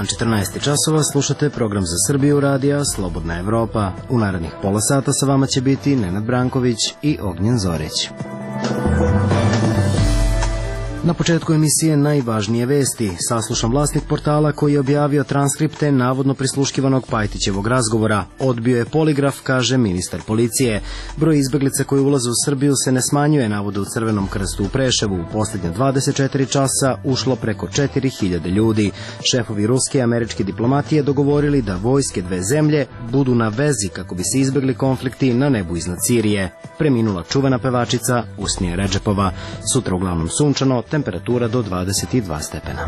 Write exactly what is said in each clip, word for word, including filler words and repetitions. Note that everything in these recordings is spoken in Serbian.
četrnaest časova, slušate program za Srbiju radija Slobodna Evropa. U narednih pola sata sa vama će biti Nenad Branković i Ognjen Zorić. Na početku emisije najvažnije vesti. Saslušan vlasnik portala koji je objavio transkripte navodno prisluškivanog Pajtićevog razgovora. Odbio je poligraf, kaže ministar policije. Broj izbeglica koji ulaze u Srbiju se ne smanjuje, navode u Crvenom krstu u Preševu. U posljednje dvadeset četiri časa ušlo preko četiri hiljade ljudi. Šefovi ruske i američke diplomatije dogovorili da vojske dve zemlje budu na vezi kako bi se izbegli konflikti na nebu iznad Sirije. Preminula čuvena pevačica Usnija Redžepova. Sutra uglavnom sunčano, temperatura do dvadeset dva stepena.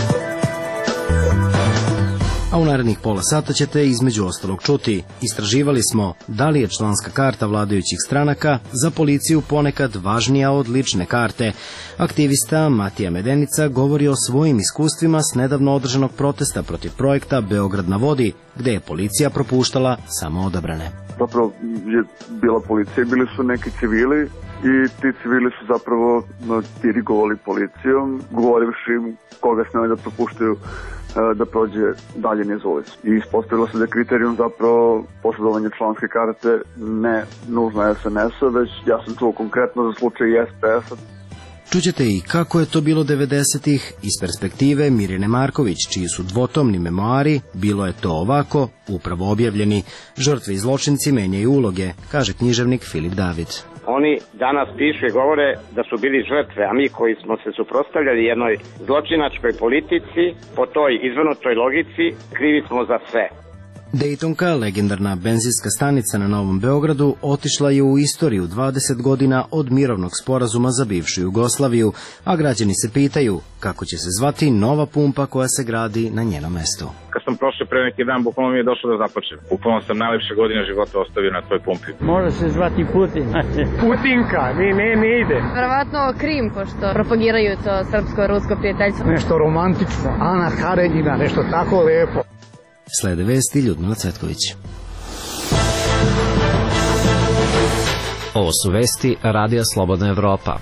A u narednih pola sata ćete između ostalog čuti. Istraživali smo da li je članska karta vladajućih stranaka za policiju ponekad važnija od lične karte. Aktivista Matija Medenica govori o svojim iskustvima s nedavno održanog protesta protiv projekta Beograd na vodi, gde je policija propuštala samo odabrane. Zapravo je bila policija, bili su neki civili i ti civili su zapravo dirigovali policijom, govorivši koga smeli da propuštaju da prođe dalje niz ulicu. I ispostavilo se da je kriterijum zapravo posjedovanje članske karte ne nužno es en es-a, već ja sam čuo konkretno za slučaj es pe es-a. Čućete i kako je to bilo devedesetih iz perspektive Mirjane Marković, čiji su dvotomni memoari Bilo je to ovako upravo objavljeni. Žrtve i zločinci menjaju uloge, kaže književnik Filip David. Oni danas pišu i govore da su bili žrtve, a mi koji smo se suprotstavljali jednoj zločinačkoj politici, po toj izvrnutoj logici, krivi smo za sve. Dejtonka, legendarna benzinska stanica na Novom Beogradu, otišla je u istoriju dvadeset godina od mirovnog sporazuma za bivšu Jugoslaviju, a građani se pitaju kako će se zvati nova pumpa koja se gradi na njenom mestu. Kad sam prošao pre neki dan, bukvalno mi je došlo da započnem. Bukvalno sam najlepše godine života ostavio na toj pumpi. Može se zvati Putin. Putinka, ne, ne, ne ide. Verovatno Krim, pošto propagiraju to srpsko-rusko prijateljstvo. Nešto romantično, Ana Karenjina, nešto tako lepo. Slede vesti Ljudmila Cvetković. Ovo su vesti Radija Slobodna Evropa.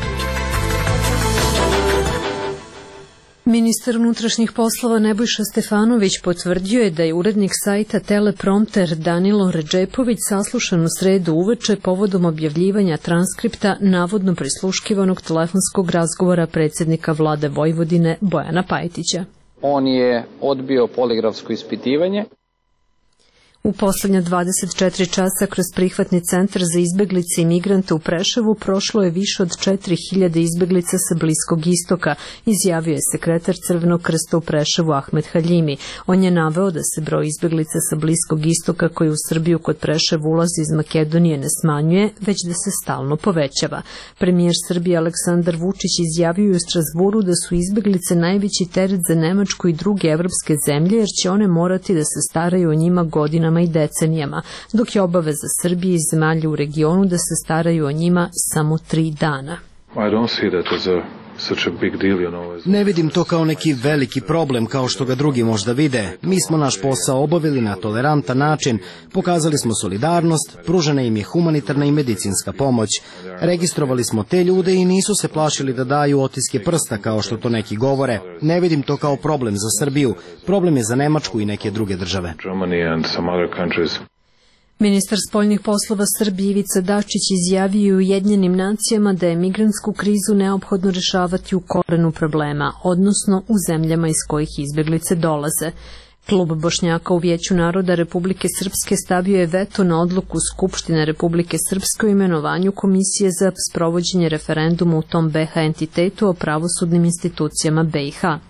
Ministar unutrašnjih poslova Nebojša Stefanović potvrdio je da je urednik sajta Teleprompter Danilo Redžepović saslušan u sredu uveče povodom objavljivanja transkripta navodno prisluškivanog telefonskog razgovora predsjednika vlade Vojvodine Bojana Pajtića. On je odbio poligrafsko ispitivanje. U poslednja dvadeset četiri časa kroz prihvatni centar za izbeglice i migrante u Preševu prošlo je više od četiri hiljade izbeglica sa Bliskog istoka, izjavio je sekretar Crvenog krsta u Preševu Ahmed Haljimi. On je naveo da se broj izbeglica sa Bliskog istoka koji u Srbiju kod Preševa ulazi iz Makedonije ne smanjuje, već da se stalno povećava. Premijer Srbije Aleksandar Vučić izjavio je u Strazburu da su izbeglice najveći teret za Nemačku i druge evropske zemlje, jer će one morati da se staraju o njima godinama i decenijama, dok je obaveza Srbije i zemalja u regionu da se staraju o njima samo tri dana. Ne vidim to kao neki veliki problem kao što ga drugi možda vide. Mi smo naš posao obavili na tolerantan način, pokazali smo solidarnost, pružena im je humanitarna i medicinska pomoć. Registrovali smo te ljude i nisu se plašili da daju otiske prsta kao što to neki govore. Ne vidim to kao problem za Srbiju, problem je za Nemačku i neke druge države. Ministar spoljnih poslova Srbije Ivica Dačić izjavio u Ujedinjenim nacijama da je migrantsku krizu neophodno rešavati u korenu problema, odnosno u zemljama iz kojih izbeglice dolaze. Klub Bošnjaka u Vijeću naroda Republike Srpske stavio je veto na odluku Skupštine Republike Srpske o imenovanju Komisije za sprovođenje referenduma u tom be ha entitetu o pravosudnim institucijama be i ha.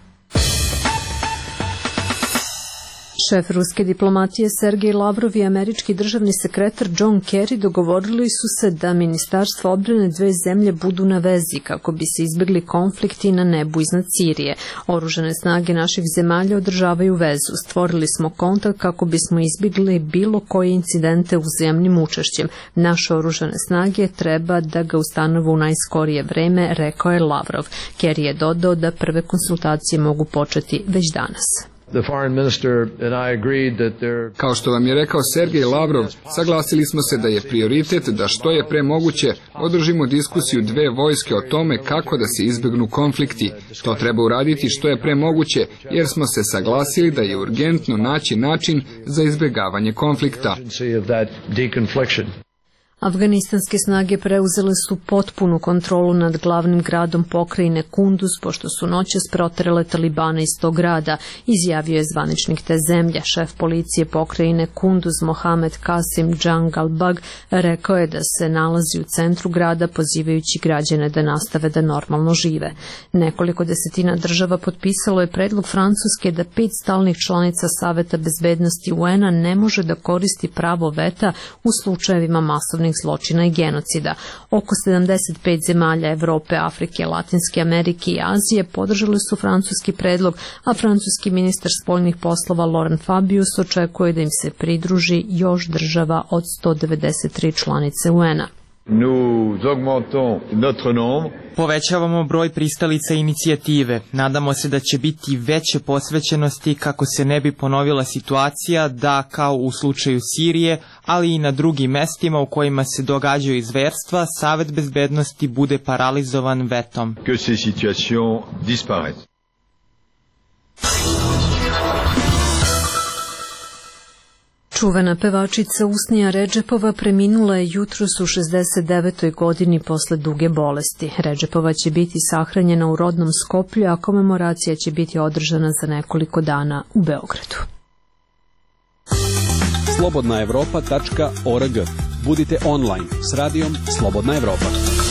Šef ruske diplomatije Sergej Lavrov i američki državni sekretar John Kerry dogovorili su se da ministarstva odbrane dve zemlje budu na vezi kako bi se izbegli konflikti na nebu iznad Sirije. Oružane snage naših zemalja održavaju vezu. Stvorili smo kontakt kako bismo izbjegli bilo koje incidente uzajamnim učešćem. Naše oružane snage treba da ga ustanove u najskorije vreme, rekao je Lavrov. Kerry je dodao da prve konsultacije mogu početi već danas. Kao što vam je rekao Sergej Lavrov, saglasili smo se da je prioritet da što je pre moguće održimo diskusiju dve vojske o tome kako da se izbegnu konflikti. To treba uraditi što je pre moguće, jer smo se saglasili da je urgentno naći način za izbegavanje konflikta. Afganistanske snage preuzele su potpunu kontrolu nad glavnim gradom pokrajine Kunduz, pošto su noćas proterale Talibane iz tog grada, izjavio je zvaničnik te zemlje. Šef policije pokrajine Kunduz Mohamed Kasim Džangalbag rekao je da se nalazi u centru grada, pozivajući građane da nastave da normalno žive. Nekoliko desetina država potpisalo je predlog Francuske da pet stalnih članica Saveta bezbednosti U N-a ne može da koristi pravo veta u slučajevima masovnih zločina i genocida. Oko sedamdeset pet zemalja Evrope, Afrike, Latinske Amerike i Azije podržali su francuski predlog, a francuski ministar spoljnih poslova Laurent Fabius očekuje da im se pridruži još država od sto devedeset tri članice U N-a. Povećavamo broj pristalica inicijative. Nadamo se da će biti veće posvećenosti kako se ne bi ponovila situacija da, kao u slučaju Sirije, ali i na drugim mestima u kojima se događaju izverstva, Savet bezbednosti bude paralizovan vetom. Que ces situations disparaissent. Čuvena pevačica Usnija Redžepova preminula je jutros u šezdeset devetoj godini posle duge bolesti. Redžepova će biti sahranjena u rodnom Skoplju, a komemoracija će biti održana za nekoliko dana u Beogradu. slobodna evropa tačka org. Budite online s radijom Slobodna Evropa.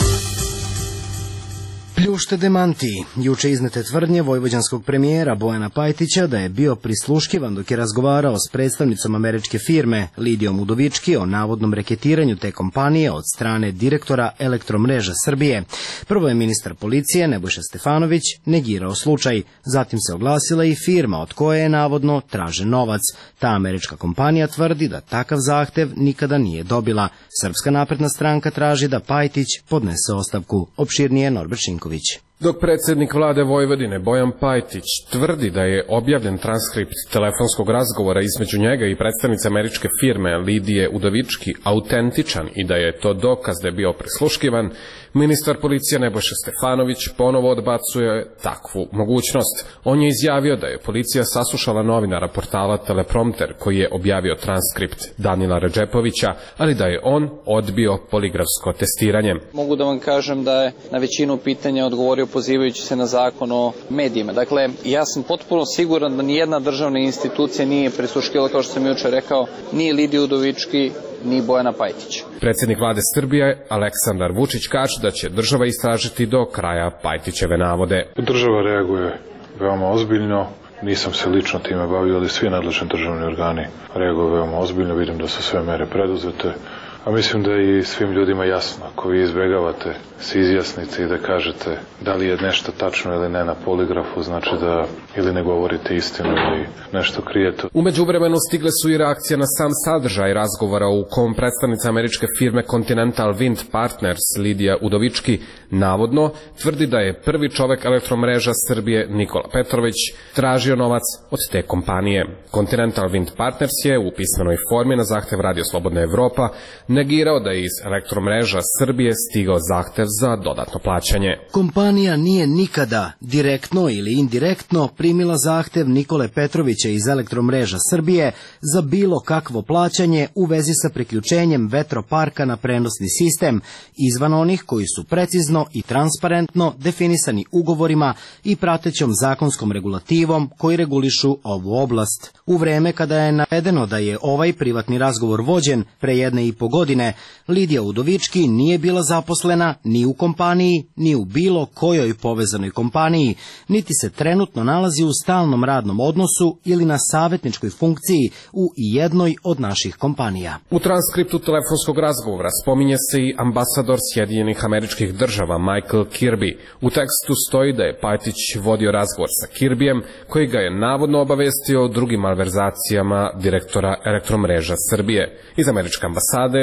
Pljušte demanti. Juče iznete tvrdnje vojvođanskog premijera Bojana Pajtića da je bio prisluškivan dok je razgovarao s predstavnicom američke firme Lidijom Udovički o navodnom reketiranju te kompanije od strane direktora Elektromreža Srbije. Prvo je ministar policije Nebojša Stefanović negirao slučaj, zatim se oglasila i firma od koje je navodno tražen novac. Ta američka kompanija tvrdi da takav zahtev nikada nije dobila. Srpska napredna stranka traži da Pajtić podnese ostavku. Opširnije Norbert Šinković. Dok predsjednik vlade Vojvodine Bojan Pajtić tvrdi da je objavljen transkript telefonskog razgovora između njega i predstavnice američke firme Lidije Udovički autentičan i da je to dokaz da je bio prisluškivan, ministar policije Nebojša Stefanović ponovo odbacuje takvu mogućnost. On je izjavio da je policija saslušala novinara portala Teleprompter koji je objavio transkript Danila Redžepovića, ali da je on odbio poligrafsko testiranje. Mogu da vam kažem da je na većinu pitanja odgovorio pozivajući se na zakon o medijima. Dakle, ja sam potpuno siguran da nijedna državna institucija nije prisluškivala, kao što sam juče rekao, ni Lidiju Udovički, ni Bojana Pajtića. Predsjednik vlade Srbije Aleksandar Vučić kaže da će država istražiti do kraja Pajtićeve navode. Država reaguje veoma ozbiljno. Nisam se lično time bavio, ali svi nadležni državni organi reaguju veoma ozbiljno. Vidim da su sve mere preduzete. A mislim da je i svim ljudima jasno, ako vi izbegavate se izjasnite i da kažete da li je nešto tačno ili ne na poligrafu, znači da ili ne govorite istinu ili nešto krijete. U međuvremenu stigle su i reakcije na sam sadržaj razgovora u kom predstavnica američke firme Continental Wind Partners Lidija Udovički navodno tvrdi da je prvi čovek Elektromreža Srbije Nikola Petrović tražio novac od te kompanije. Continental Wind Partners je u pismenoj formi na zahtev Radio Slobodna Evropa negirao da je iz Elektromreža Srbije stigao zahtev za dodatno plaćanje. Kompanija nije nikada direktno ili indirektno primila zahtev Nikole Petrovića iz Elektromreža Srbije za bilo kakvo plaćanje u vezi sa priključenjem vetroparka na prenosni sistem izvan onih koji su precizno i transparentno definisani ugovorima i pratećom zakonskom regulativom koji regulišu ovu oblast. U vreme kada je navedeno da je ovaj privatni razgovor vođen pre jedne i po godine, Lidija Udovički nije bila zaposlena ni u kompaniji, ni u bilo kojoj povezanoj kompaniji, niti se trenutno nalazi u stalnom radnom odnosu ili na savjetničkoj funkciji u jednoj od naših kompanija. U transkriptu telefonskog razgovora spominje se i ambasador Sjedinjenih Američkih Država Michael Kirby. U tekstu stoji da je Pajtić vodio razgovor sa Kirbyjem, koji ga je navodno obavestio o drugim malverzacijama direktora Elektromreža Srbije. Iz američke ambasade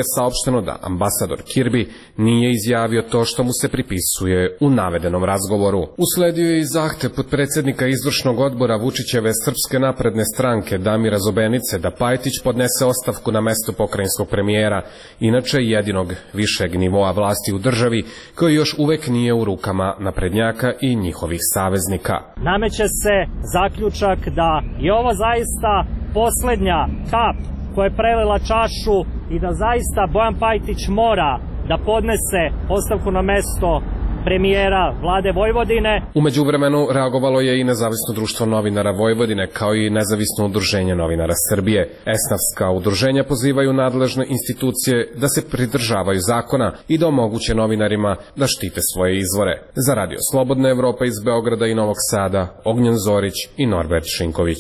saopšteno da ambasador Kirby nije izjavio to što mu se pripisuje u navedenom razgovoru. Usledio je i zahtev potpredsednika izvršnog odbora Vučićeve Srpske napredne stranke Damira Zobenice da Pajtić podnese ostavku na mesto pokrajinskog premijera, inače jedinog višeg nivoa vlasti u državi, koji još uvek nije u rukama naprednjaka i njihovih saveznika. Nameće se zaključak da je ovo zaista poslednja kap koja je prelila čašu i da zaista Bojan Pajtić mora da podnese ostavku na mesto premijera vlade Vojvodine. U međuvremenu reagovalo je i Nezavisno društvo novinara Vojvodine, kao i Nezavisno udruženje novinara Srbije. Esnafska udruženja pozivaju nadležne institucije da se pridržavaju zakona i da omoguće novinarima da štite svoje izvore. Za Radio Slobodna Evropa iz Beograda i Novog Sada, Ognjen Zorić i Norbert Šinković.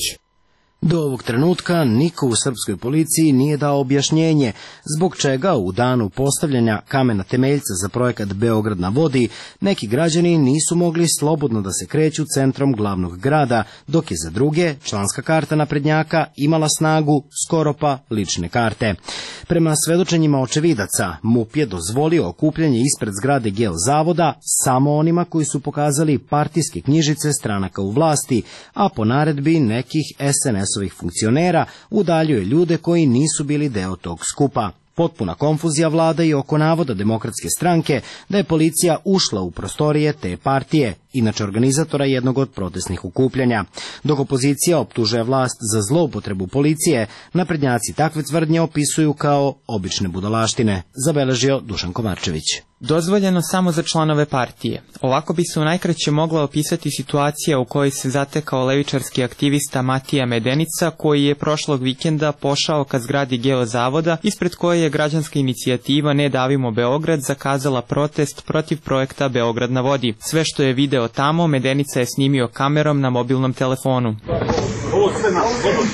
Do ovog trenutka niko u srpskoj policiji nije dao objašnjenje zbog čega u danu postavljanja kamena temeljca za projekat Beograd na vodi neki građani nisu mogli slobodno da se kreću centrom glavnog grada, dok je za druge članska karta naprednjaka imala snagu skoro pa lične karte. Prema svedočenjima očevidaca, MUP je dozvolio okupljanje ispred zgrade Geozavoda samo onima koji su pokazali partijske knjižice stranaka u vlasti, a po naredbi nekih es en es-ovih funkcionera udaljuje ljude koji nisu bili deo tog skupa. Potpuna konfuzija vlada i oko navoda Demokratske stranke da je policija ušla u prostorije te partije, inače organizatora jednog od protestnih okupljanja. Dok opozicija optužuje vlast za zloupotrebu policije, naprednjaci takve tvrdnje opisuju kao obične budalaštine, zabeležio Dušan Komarčević. Dozvoljeno samo za članove partije. Ovako bi se u najkraće mogla opisati situacija u kojoj se zatekao levičarski aktivista Matija Medenica, koji je prošlog vikenda pošao ka zgradi Geozavoda, ispred koje je građanska inicijativa Ne davimo Beograd zakazala protest protiv projekta Beograd na vodi. Sve što je video tamo, Medenica je snimio kamerom na mobilnom telefonu. Ovo sve na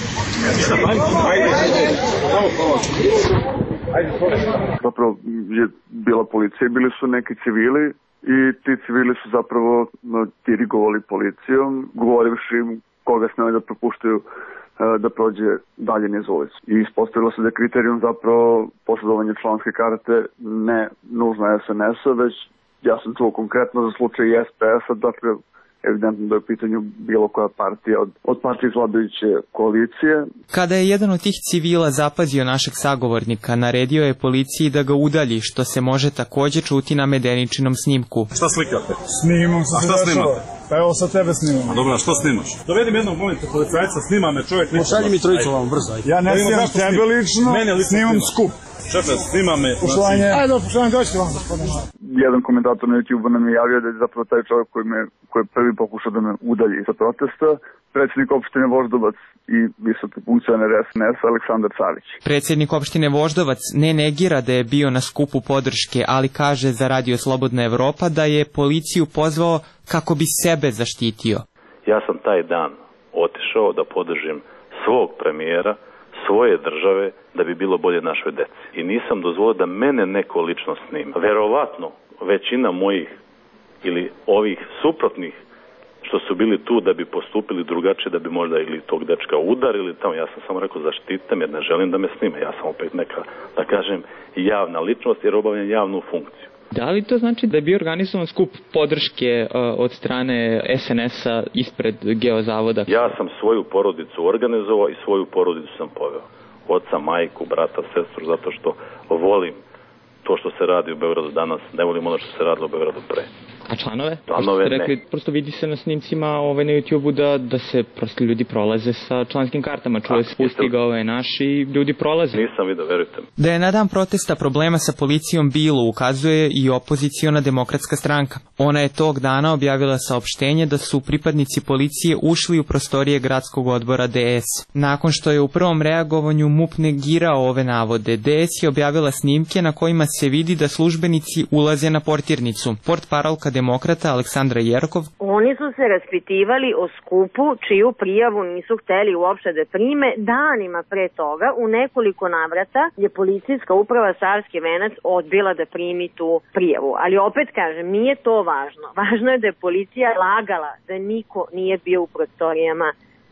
Zapravo je bila policija, bili su neki civili i ti civili su zapravo dirigovali policijom, govorivši koga smeli da propuštaju da prođe dalje niz ulicu. I ispostavilo se da je kriterijum zapravo posjedovanje članske karte ne nužno es en es-a, već ja sam čuo konkretno za slučaj es pe es-a, dakle evidentno da je u pitanju bilo koja partija od, od partije vladajuće koalicije. Kada je jedan od tih civila zapazio našeg sagovornika, naredio je policiji da ga udalji, što se može takođe čuti na Medeničinom snimku. Šta slikate? Snimam se. A šta snimate? Pa evo sa tebe snimam. A dobro, a što snimaš? Dovedim jednog momenta policajca, snima me čovjek. Pošalji mi trojicu vam brzo. Ja ne snimam tebe lično, snimam skup. Šefe, snima me. Poštovanje. Ajde, poštovanje, dođite vam, gospodine. Jedan komentator na YouTube nam je javio da je zapravo taj čovjek koji, me, koji je prvi pokušao da me udalji sa protesta, predsjednik opštine Voždovac i visoki funkcioner es en es Aleksandar Savić. Predsjednik opštine Voždovac ne negira da je bio na skupu podrške, ali kaže za Radio Slobodna Evropa da je policiju pozvao kako bi sebe zaštitio. Ja sam taj dan otišao da podržim svog premijera, svoje države, da bi bilo bolje našoj deci. I nisam dozvolio da mene neko lično snima. Verovatno, većina mojih ili ovih suprotnih što su bili tu da bi postupili drugačije, da bi možda ili tog dečka udarili tamo. Ja sam samo rekao zaštite me jer ne želim da me snime. Ja sam opet neka, da kažem, javna ličnost jer obavljam javnu funkciju. Da li to znači da je bio organizovan skup podrške uh, od strane es en es-a ispred Geozavoda? Ja sam svoju porodicu organizovao i svoju porodicu sam poveo. Oca, majku, brata, sestru, zato što volim to što se radi u Beogradu danas, ne volim ono što se radilo u Beogradu pre. A članove? Članove prosto rekli, ne. Prosto vidi se na snimcima ovaj, na YouTube-u da, da se prosto ljudi prolaze sa članskim kartama. Čuje se pusti ga ovaj naš i ljudi prolaze. Nisam vidio, verujte mi. Da je na dan protesta problema sa policijom bilo, ukazuje i opoziciona Demokratska stranka. Ona je tog dana objavila saopštenje da su pripadnici policije ušli u prostorije gradskog odbora de es. Nakon što je u prvom reagovanju MUP negirao ove navode, de es je objavila snimke na kojima se vidi da službenici ulaze na portirnicu. Portparolka Demokrata Aleksandra Jerkov. Oni su se raspitivali o skupu čiju prijavu nisu hteli uopšte da prime. Danima pre toga u nekoliko navrata je policijska uprava Savski Venac odbila da primi tu prijavu. Ali opet kažem, nije to važno. Važno je da je policija lagala da niko nije bio u prostorijama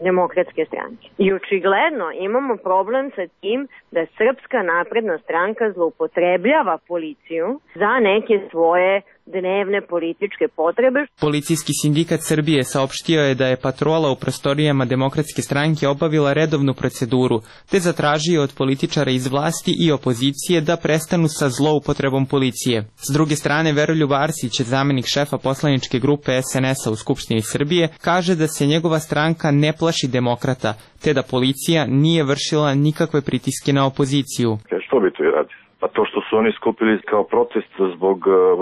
Demokratske stranke. I očigledno imamo problem sa tim da Srpska napredna stranka zloupotrebljava policiju za neke svoje dnevne političke potrebe. Policijski sindikat Srbije saopštio je da je patrola u prostorijama Demokratske stranke obavila redovnu proceduru, te zatražio od političara iz vlasti i opozicije da prestanu sa zloupotrebom policije. S druge strane, Veroljub Arsić, zamenik šefa poslaničke grupe es en es a u Skupštini Srbije, kaže da se njegova stranka ne plaši demokrata, te da policija nije vršila nikakve pritiske na opoziciju. Što bi to i radi? Pa to što su oni skupili kao protest zbog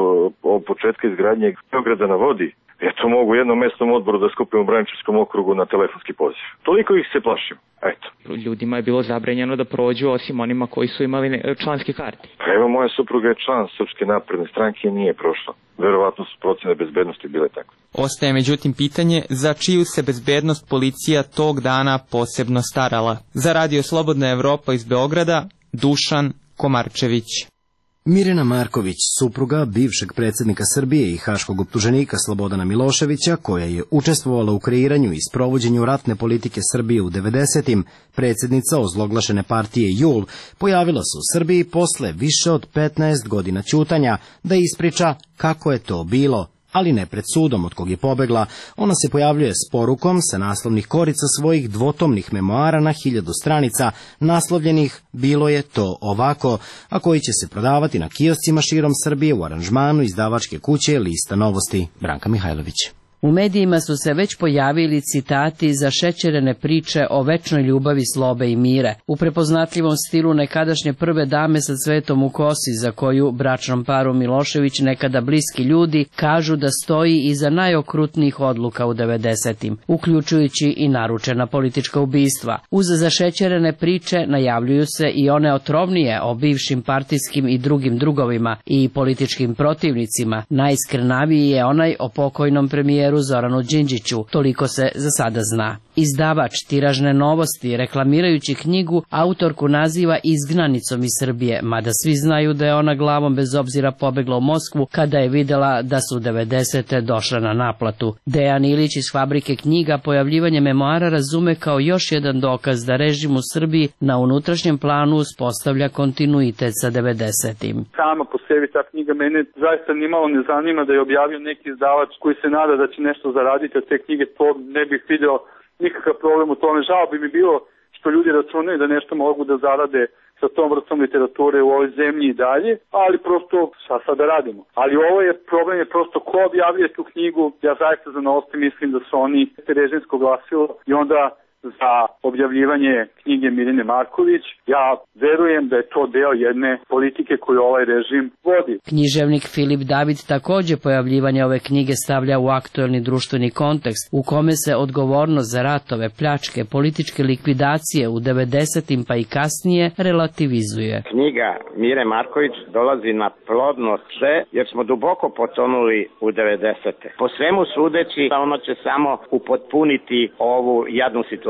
uh, početka izgradnje Beograda na vodi, eto mogu u jednom mesnom odboru da skupim u Braničevskom okrugu na telefonski poziv. Toliko ih se plašim. Eto. Ljudima je bilo zabranjeno da prođu osim onima koji su imali članske karte. Pa evo, moja supruga je član Srpske napredne stranke i nije prošla. Verovatno su procene bezbednosti bile takve. Ostaje međutim pitanje za čiju se bezbednost policija tog dana posebno starala. Za Radio Slobodna Evropa iz Beograda, Dušan Komarčević. Mirjana Marković, supruga bivšeg predsjednika Srbije i haškog optuženika Slobodana Miloševića, koja je učestvovala u kreiranju i sprovođenju ratne politike Srbije u devedesetim, predsjednica ozloglašene partije JUL, pojavila se u Srbiji posle više od petnaest godina ćutanja da ispriča kako je to bilo, ali ne pred sudom od kog je pobegla. Ona se pojavljuje s porukom sa naslovnih korica svojih dvotomnih memoara na hiljadu stranica, naslovljenih Bilo je to ovako, a koji će se prodavati na kioscima širom Srbije u aranžmanu izdavačke kuće Lista Novosti. Branka Mihajlović. U medijima su se već pojavili citati zašećerene priče o večnoj ljubavi, slobe i mire, u prepoznatljivom stilu nekadašnje prve dame sa cvetom u kosi, za koju bračnom paru Milošević, nekada bliski ljudi, kažu da stoji iza najokrutnijih odluka u devedesetim, uključujući i naručena politička ubistva. Uz zašećerene priče najavljuju se i one otrovnije o bivšim partijskim i drugim drugovima i političkim protivnicima. Najskrnaviji je onaj o pokojnom premijeru Zoranu Đinđiću, toliko se za sada zna. Izdavač Tiražne novosti, reklamirajući knjigu, autorku naziva izgnanicom iz Srbije, mada svi znaju da je ona glavom bez obzira pobegla u Moskvu kada je videla da su devedesete došle na naplatu. Dejan Ilić iz Fabrike knjiga pojavljivanje memoara razume kao još jedan dokaz da režim u Srbiji na unutrašnjem planu uspostavlja kontinuitet sa devedesetim. Sama po sebi ta knjiga mene zaista nimalo ne zanima da je objavio neki izdavač koji se nada da će nešto zaraditi od te knjige, to ne bih video nikakav problem u tome. Žao bi mi bilo što ljudi računaju da nešto mogu da zarade sa tom vrstom literature u ovoj zemlji i dalje, ali prosto šta sad da radimo. Ali ovo je problem, je prosto ko objavljuje tu knjigu. Ja zaista za Novosti mislim da su oni režimsko glasilo i onda za objavljivanje knjige Mirjane Marković. Ja verujem da je to deo jedne politike koju ovaj režim vodi. Književnik Filip David takođe pojavljivanje ove knjige stavlja u aktuelni društveni kontekst, u kome se odgovornost za ratove, pljačke, političke likvidacije u devedesetim pa i kasnije relativizuje. Knjiga Mire Marković dolazi na plodno sve, jer smo duboko potonuli u devedesete. Po svemu sudeći, ono će samo upotpuniti ovu jadnu situaciju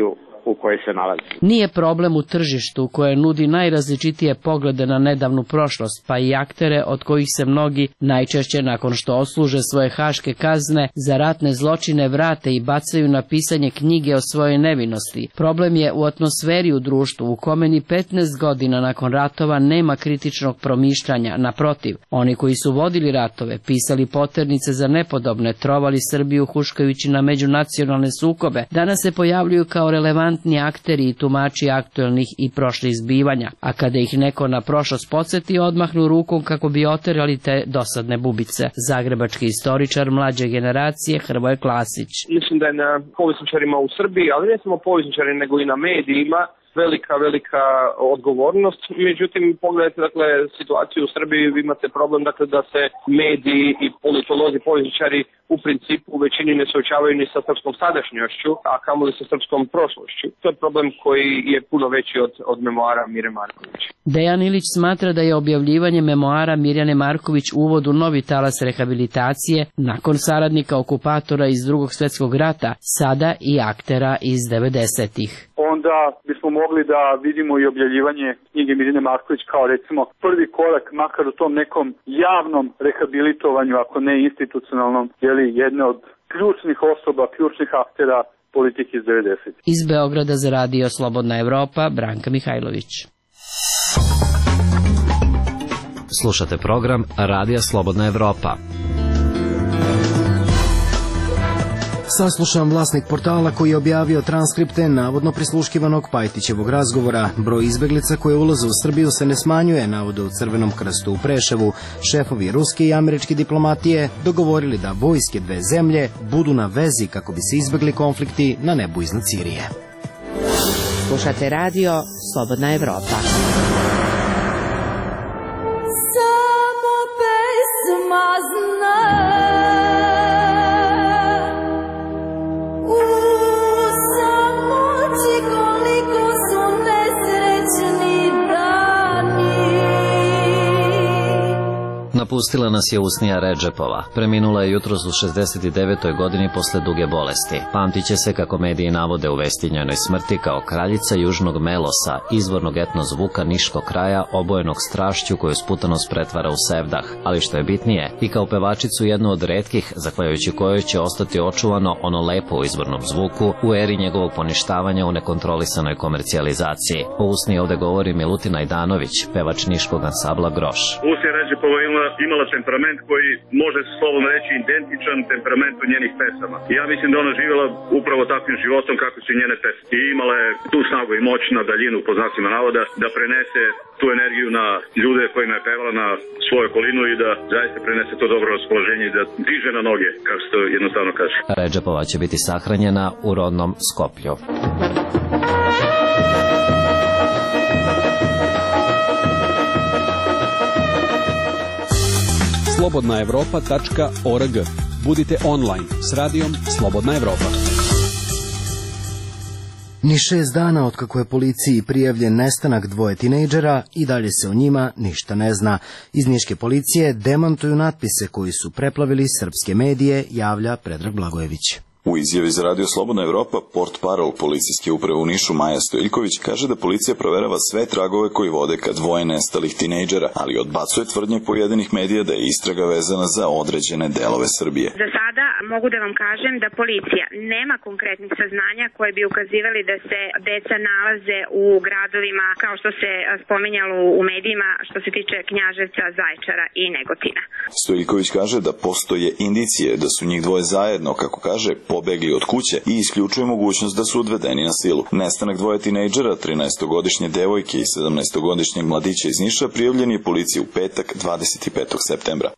u kojoj se nalazi. Nije problem u tržištu koje nudi najrazličitije poglede na nedavnu prošlost, pa i aktere od kojih se mnogi najčešće nakon što osluže svoje haške kazne za ratne zločine vrate i bacaju na pisanje knjige o svojoj nevinosti. Problem je u atmosferi u društvu u kome ni petnaest godina nakon ratova nema kritičnog promišljanja. Naprotiv, oni koji su vodili ratove, pisali poternice za nepodobne, trovali Srbiju huškajući na međunacionalne sukobe, danas se pojavljuju kao relevantni akteri i tumači aktuelnih i prošlih zbivanja, a kada ih neko na prošlost podsjeti, odmahnu rukom kako bi oterali te dosadne bubice. Zagrebački istoričar mlađe generacije Hrvoje Klasić. Mislim da je na povjesničarima u Srbiji, ali ne samo povjesničari, nego i na medijima, velika, velika odgovornost. Međutim, pogledajte, dakle, situaciju u Srbiji, vi imate problem, dakle, da se mediji i politolozi, povjesničari u principu u većini ne suočavaju ni sa srpskom sadašnjošću, a kamoli sa srpskom prošlošću. To je problem koji je puno veći od, od memoara Mire Marković. Dejan Ilić smatra da je objavljivanje memoara Mirjane Marković uvod u novi talas rehabilitacije nakon saradnika okupatora iz Drugog svjetskog rata, sada i aktera iz devedesetih. Onda bismo mogli da vidimo i objavljivanje knjige Mirjane Marković kao recimo prvi korak, makar u tom nekom javnom rehabilitovanju, ako ne institucionalnom, jeli jedne od ključnih osoba, ključnih aktera politike iz devedesetih. Iz Beograda za radio Slobodna Evropa, Branka Mihajlović. Slušate program Radija Slobodna Evropa. Saslušan vlasnik portala koji je objavio transkripte navodno prisluškivanog Pajtićevog razgovora. Broj izbeglica koje ulaze u Srbiju se ne smanjuje, navode u Crvenom krstu u Preševu. Šefovi ruske i američke diplomatije dogovorili da vojske dve zemlje budu na vezi kako bi se izbegli konflikti na nebu iznad Sirije. Slušate radio Slobodna Evropa. Samo pesma zna Napustila nas je Usnija Redžepova. Preminula je jutros u šezdeset devetoj godini posle duge bolesti. Pamtiće se, kako mediji navode, u vesti njenoj smrti kao kraljica južnog Melosa, izvornog etno zvuka niškog kraja, obojenog strašću koju sputanost pretvara u sevdah, ali što je bitnije, i kao pevačicu jednu od retkih, zahvaljujući kojoj će ostati očuvano ono lepo u izvornom zvuku u eri njegovog poništavanja u nekontrolisanoj komercijalizaciji. O Usniji ovde govori Milutin Ajdanović, pevač niškog ansambla Groš. Usnija Redžepova ima imala temperament koji može se slobodno reći identičan temperamentu njenih pesama. I ja mislim da ona živjela upravo takvim životom kako su njene pesme. I imala je tu snagu i moć na daljinu, po znacima navoda, da prenese tu energiju na ljude kojima je pevala, na svoju okolinu i da zaista prenese to dobro raspoloženje i da diže na noge, kako se to jednostavno kaže. Redžepova će biti sahranjena u rodnom Skoplju. slobodna evropa tačka org. Budite online s radijom Slobodna Evropa. Ni šest dana otkako je policiji prijavljen nestanak dvoje tinejdžera i dalje se o njima ništa ne zna. Iz niške policije demantuju natpise koji su preplavili srpske medije, javlja Predrag Blagojević. U izjavi za radio Slobodna Evropa, portparol policijske uprave u Nišu Maja Stojiljković kaže da policija proverava sve tragove koji vode ka dvoje nestalih tinejdžera, ali odbacuje tvrdnje pojedinih medija da je istraga vezana za određene delove Srbije. Za sada mogu da vam kažem da policija nema konkretnih saznanja koje bi ukazivali da se deca nalaze u gradovima kao što se spominjalo u medijima što se tiče Knjaževca, Zaječara i Negotina. Stojiljković kaže da postoje indicije da su njih dvoje zajedno, kako kaže, pobegli od kuće i isključuje mogućnost da su odvedeni na silu. Nestanak dvoje tinejdžera, trinaestogodišnje devojke i sedamnaestogodišnjeg mladića iz Niša, prijavljen je policiji u petak, dvadeset petog septembra.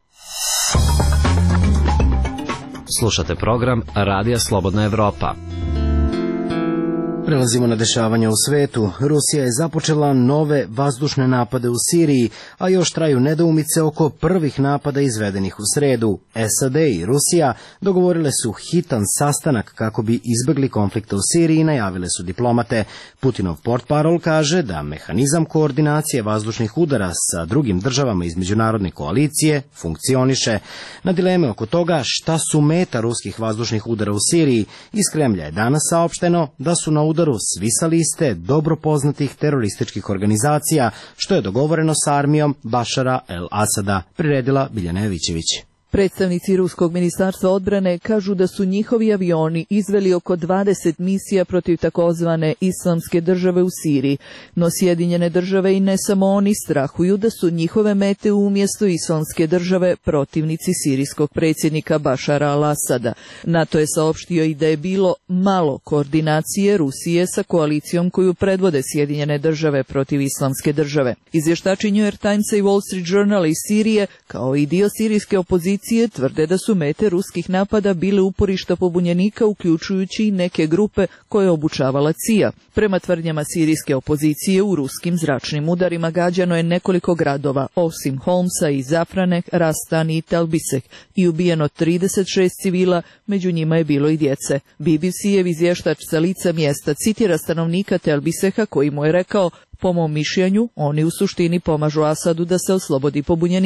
Slušate program Radija Slobodna Evropa. Prelazimo na dešavanja u svetu. Rusija je započela nove vazdušne napade u Siriji, a još traju nedoumice oko prvih napada izvedenih u sredu. S A D i Rusija dogovorile su hitan sastanak kako bi izbegli konflikta u Siriji, najavile su diplomate. Putinov portparol kaže da mehanizam koordinacije vazdušnih udara sa drugim državama iz međunarodne koalicije funkcioniše. Na dileme oko toga šta su meta ruskih vazdušnih udara u Siriji, iz Kremlja je danas saopšteno da su na udaru svi sa liste dobro poznatih terorističkih organizacija, što je dogovoreno s armijom Bašara el-Asada, priredila Biljana Jevićević. Predstavnici Ruskog ministarstva odbrane kažu da su njihovi avioni izveli oko dvadeset misija protiv takozvane islamske države u Siriji, no Sjedinjene države i ne samo oni strahuju da su njihove mete umjesto islamske države protivnici sirijskog predsjednika Bašara al-Asada. NATO je saopštio i da je bilo malo koordinacije Rusije sa koalicijom koju predvode Sjedinjene države protiv islamske države. Izvještači New York Timesa i Wall Street Journal iz Sirije, kao i dio sirijske opozicije, tvrde da su mete ruskih napada bile uporišta pobunjenika, uključujući i neke grupe koje je obučavala C I A. Prema tvrdnjama sirijske opozicije, u ruskim zračnim udarima gađano je nekoliko gradova, osim Holmsa i Zafrane, Rastan i Telbisek, i ubijeno trideset šest civila, među njima je bilo i djece. B B C-ev izvještač sa lica mjesta citira stanovnika Telbiseka koji mu je rekao: "Po mom mišljenju, oni u suštini pomažu Asadu da se oslobodi pobunjenika."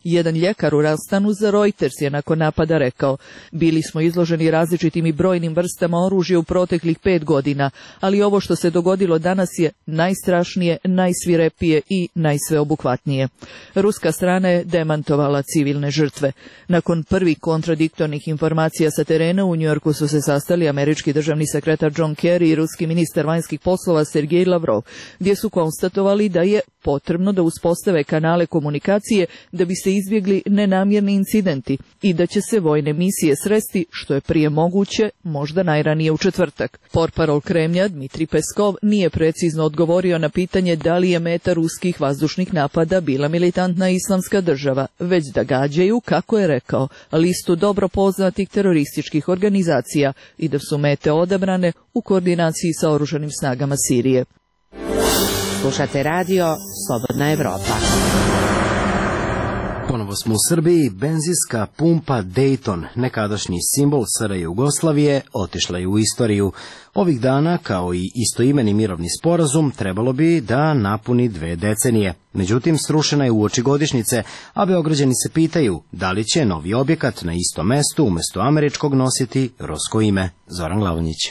Jedan ljekar u Rastanu za Reuters je nakon napada rekao: bili smo izloženi različitim i brojnim vrstama oružja u proteklih pet godina, ali ovo što se dogodilo danas je najstrašnije, najsvirepije i najsveobuhvatnije. Ruska strana je demantovala civilne žrtve. Nakon prvih kontradiktornih informacija sa terena u Njujorku su se sastali američki državni sekretar John Kerry i ruski ministar vanjskih poslova Sergej Lavrov, gdje su konstatovali da je potrebno da uspostave kanale komunikacije da bi se izbjegli nenamjerni incidenti i da će se vojne misije sresti što je prije moguće, možda najranije u četvrtak. Portparol Kremlja Dmitrij Peskov nije precizno odgovorio na pitanje da li je meta ruskih vazdušnih napada bila militantna islamska država, već da gađaju, kako je rekao, listu dobro poznatih terorističkih organizacija i da su mete odabrane u koordinaciji sa oružanim snagama Sirije. Slušate radio Slobodna Evropa. Ponovo smo u Srbiji. Benzinska pumpa Dayton, nekadašnji simbol S R Jugoslavije, otišla je u istoriju. Ovih dana, kao i istoimeni mirovni sporazum, trebalo bi da napuni dve decenije. Međutim, srušena je uoči godišnjice, a Beograđani se pitaju da li će novi objekat na istom mestu umjesto američkog nositi rusko ime. Zoran Glavonjić.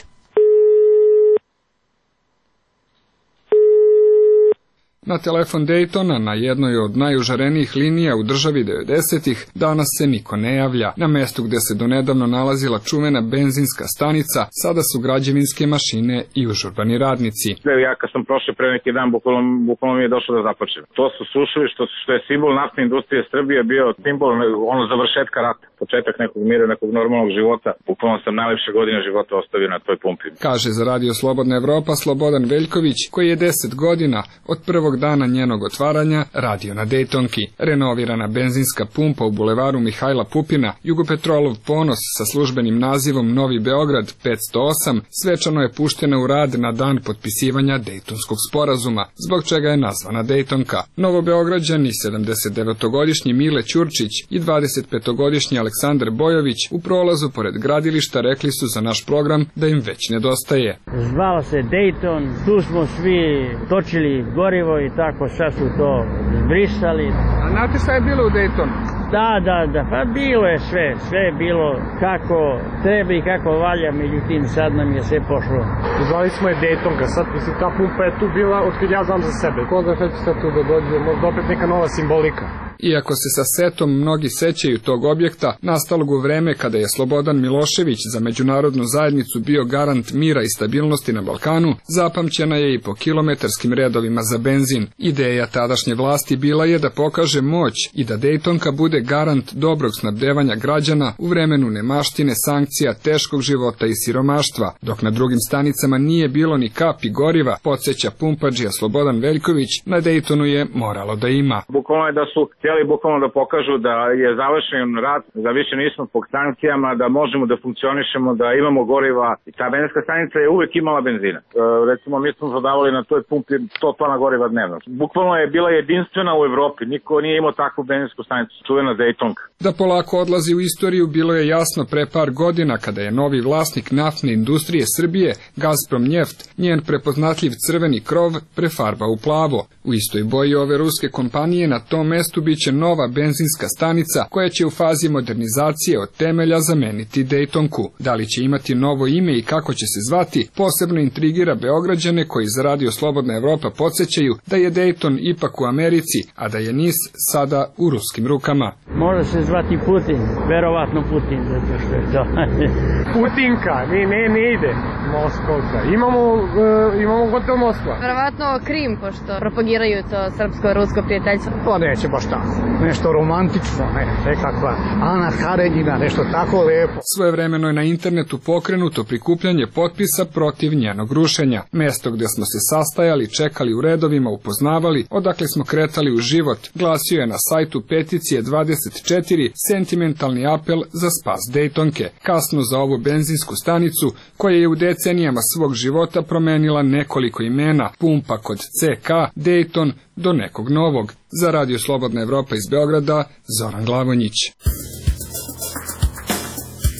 Na telefon Daytona, na jednoj od najužarenijih linija u državi devedesetih, danas se niko ne javlja. Na mestu gde se donedavno nalazila čuvena benzinska stanica, sada su građevinske mašine i užurbani radnici. Ja kad sam prošao pre neki dan, bukvalno, bukvalno mi je došlo da započnem. To su sušili što, što je simbol naftne industrije Srbije bio simbol ono završetka rata, početak nekog mira, nekog normalnog života. Bukvalno sam najlepše godine života ostavio na toj pumpi. Kaže za radio Slobodna Evropa Slobodan Veljković, koji je deset godina od prvog dana njenog otvaranja radio na Daytonki. Renovirana benzinska pumpa u bulevaru Mihajla Pupina, Jugopetrolov ponos sa službenim nazivom Novi Beograd petsto osam, svečano je puštena u rad na dan potpisivanja Dejtonskog sporazuma, zbog čega je nazvana Daytonka. Novobeograđani sedamdesetdevetogodišnji Mile Ćurčić i dvadesetpetogodišnji Aleksandar Bojović u prolazu pored gradilišta rekli su za naš program da im već nedostaje. Zvalo se Dayton, tu smo svi točili gorivo i tako, sad su to zbrisali. A znate šta je bilo u Daytonu? Da, da, da, pa bilo je sve, sve je bilo kako treba i kako valja, međutim sad nam je sve pošlo. Zvali smo je Daytonka, sad mislim ta pumpa je tu bila otkad ja znam za sebe. Ko zna šta će sad tu da dođe, možda opet neka nova simbolika. Iako se sa setom mnogi sećaju tog objekta, nastalog u vreme kada je Slobodan Milošević za međunarodnu zajednicu bio garant mira i stabilnosti na Balkanu, zapamćena je i po kilometarskim redovima za benzin. Ideja tadašnje vlasti bila je da pokaže moć i da Daytonka bude garant dobrog snabdevanja građana u vremenu nemaštine, sankcija, teškog života i siromaštva, dok na drugim stanicama nije bilo ni kapi goriva, podsjeća pumpađija Slobodan Veljković, na Daytonu je moralo da ima. Bukvalno je da su htjeli bukvalno da pokažu da je završen rat, da više nismo pod sankcijama, da možemo da funkcionišemo, da imamo goriva. I ta benzinska stanica je uvek imala benzina. E, recimo, mi smo prodavali na toj pumpi sto tona goriva dnevno. Bukvalno je bila jedinstvena u Evropi. Niko nije imao takvu benzinsku stanicu, čuvena Daytonka. Da polako odlazi u istoriju bilo je jasno pre par godina kada je novi vlasnik naftne industrije Srbije, Gazprom Njeft, njen prepoznatljiv crveni krov prefarbao u plavo. U istoj boji ove ruske kompanije na tom mestu biće nova benzinska stanica koja će u fazi modernizacije od temelja zameniti Daytonku. Da li će imati novo ime i kako će se zvati, posebno intrigira Beograđane koji za radio Slobodna Evropa podsjećaju da je Dayton ipak u Americi, a da je Nis sada u ruskim rukama. Može se zvati Putin, verovatno Putin, zato što je to. Putinka, ne, ne, ne ide. Moskovka. Imamo, uh, imamo hotel Moskva. Verovatno Krim, pošto propagiraju to srpsko-rusko prijateljstvo. To neće baš tako. Nešto romantično, ne, nekakva Ana Karenjina, nešto tako lepo. Svojevremeno je na internetu pokrenuto prikupljanje potpisa protiv njenog rušenja. Mesto gde smo se sastajali, čekali u redovima, upoznavali, odakle smo kretali u život, glasio je na sajtu peticije dvadeset četiri sentimentalni apel za spas Daytonke, kasno za ovu benzinsku stanicu koja je u decenijama svog života promenila nekoliko imena, pumpa kod C K, Dayton, do nekog novog. Za radio Slobodna Evropa iz Beograda, Zoran Glavonjić.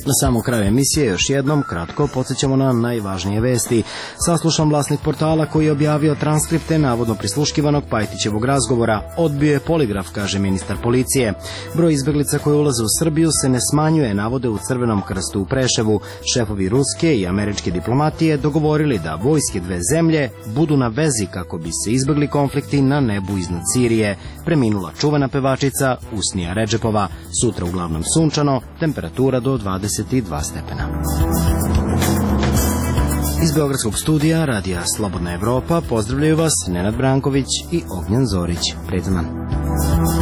Na samom kraju emisije još jednom kratko podsjećamo na najvažnije vesti. Saslušan vlasnik portala koji je objavio transkripte navodno prisluškivanog Pajtićevog razgovora. Odbio je poligraf, kaže ministar policije. Broj izbeglica koji ulaze u Srbiju se ne smanjuje, navode u Crvenom krstu u Preševu. Šefovi ruske i američke diplomatije dogovorili da vojske dve zemlje budu na vezi kako bi se izbegli konflikti na nebu iznad Sirije. Preminula čuvena pevačica Usnija Redžepova. Sutra uglavnom sunčano, temperatura do dvadeset dva stepena. Iz Beogradskog studija Radija Slobodna Evropa pozdravljaju vas Nenad Branković i Ognjen Zorić. Prijatan dan.